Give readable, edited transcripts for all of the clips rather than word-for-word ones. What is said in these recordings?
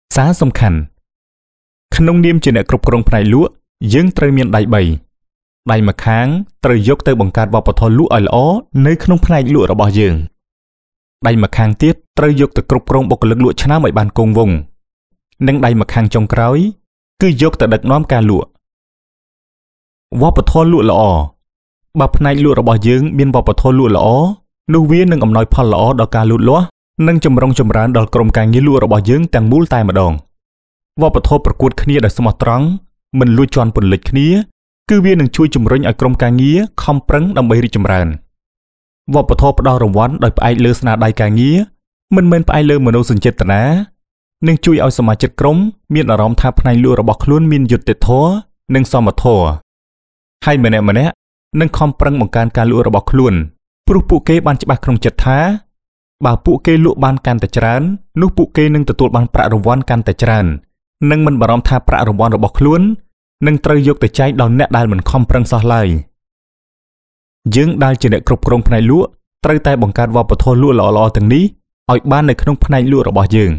Xá sông khăn Khăn niêm trên cục krongផ្នែកលក់យើងត្រូវមានដៃ3ដៃម្ខាងត្រូវយកទៅបង្កើតវប្បធម៌លក់ឲ្យល្អនៅក្នុងផ្នែកលក់របស់យើងដៃម្ខាងទៀតត្រូវយកទៅគ្រប់គ្រងបុគ្គលិកលក់ឆ្នើមឲ្យបានគង់វង្សនិងដៃម្ខាងចុងក្រោយគឺយកទៅដឹកនាំការលក់វប្បធម៌លក់ល្អបើផ្នែកលក់របស់យើងមានវប្បធម៌លក់ល្អនោះវានឹងអំណោយផលល្អដល់ការលូតលាស់និងចម្រុងចម្រើនដល់ក្រុមការងារលក់របស់យើងទាំងមូលតែម្ដងវប្បធម៌ប្រកួតគ្នាដោយស្មោះត្រង់មិនលួចជន់ពន្លិចគ្នាគឺវានឹងជួយជំរុញឲ្យក្រុមការងារខំប្រឹងដើម្បីរីកចម្រើនវប្បធម៌ផ្ដល់រង្វាន់ដោយផ្អែកលើស្នាដៃការងារមិនមែនផ្អែកលើមនោសញ្ចេតនានឹងជួយឲ្យសមាជិកក្រុមមានអារម្មណ៍ថាផ្នែកលក់របស់ខ្លួនមានយុត្តិធម៌និងសមធម៌ហើយម្នាក់ៗនឹងខំប្រឹងបង្កើនការលក់របស់ខ្លួនព្រោះពួកគេបានច្បាស់ក្នុងចិត្តថាបើពួកគេលក់បានកាន់តែច្រើននោះពួកគេនឹងទទួលបានប្រាក់រង្វាន់កាន់តែច្រើននិងមិនបារម្ភថាប្រាក់រង្វាន់របស់ខ្លួននឹងត្រូវយកទៅចែកដល់អ្នកដែលមិនខំប្រឹងសោះឡើយយើងដែលជាអ្នកគ្រប់គ្រងផ្នែកលក់ត្រូវតែបង្កើតវប្បធម៌លក់ល្អៗទាំងនេះឲ្យបាននៅក្នុងផ្នែកលក់របស់យើង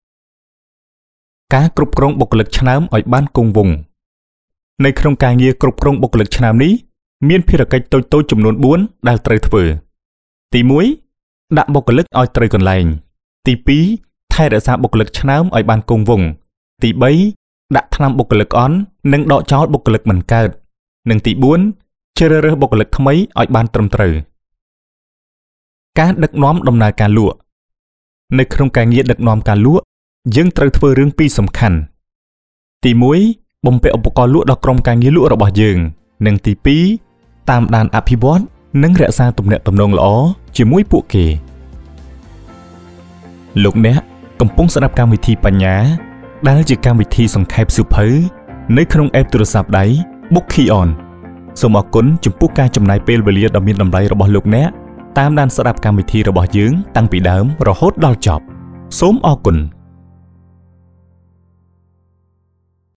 ការគ្រប់គ្រងបុគ្គលិកឆ្នើមឲ្យបានគង់វង្សនៅក្នុងការងារគ្រប់គ្រងបុគ្គលិកឆ្នើមនេះមានភារកិច្ចតូចៗចំនួន4ដែលត្រូវធ្វើទី1ដាក់បុគ្គលិកឲ្យត្រូវកន្លែងទី2ថែរក្សាបុគ្គលិកឆ្នើមឲ្យបានគង់វង្សទី3ដាក់ថ្នាំបុគ្គលិកអន់និងដកចោលបុគ្គលិកមិនកើតនិងទី4ជ្រើសរើសបុគ្គលិកថ្មីឲ្យបានត្រឹមត្រូវការដឹកនាំដំណើរការលក់នៅក្នុងការងារដឹកនាំការលក់យើងត្រូវធ្វើរឿងពីរសំខាន់ទី1បំពាក់ឧបករណ៍លក់ដល់ក្រុមការងារលក់របស់យើងនិងទី2តាមដានអភិវឌ្ឍនិងរក្សាទំនាក់ទំនងល្អជាមួយពួកគេលោកអ្នកកំពុងស្ដាប់កម្មវិធីបញ្ញាដែលជាកម្មវិធីសង្ខេបសៀវភៅនៅក្នុង app ទូរស័ព្ទដៃ Bookion សូមអរគុណចំពោះការចំណាយពេលវេលាដ៏មានតម្លៃរបស់លោកអ្នកតាមដានស្ដាប់កម្មវិធីរបស់យើងតាំងពីដើមរហូតដល់ចប់សូមអរគុណ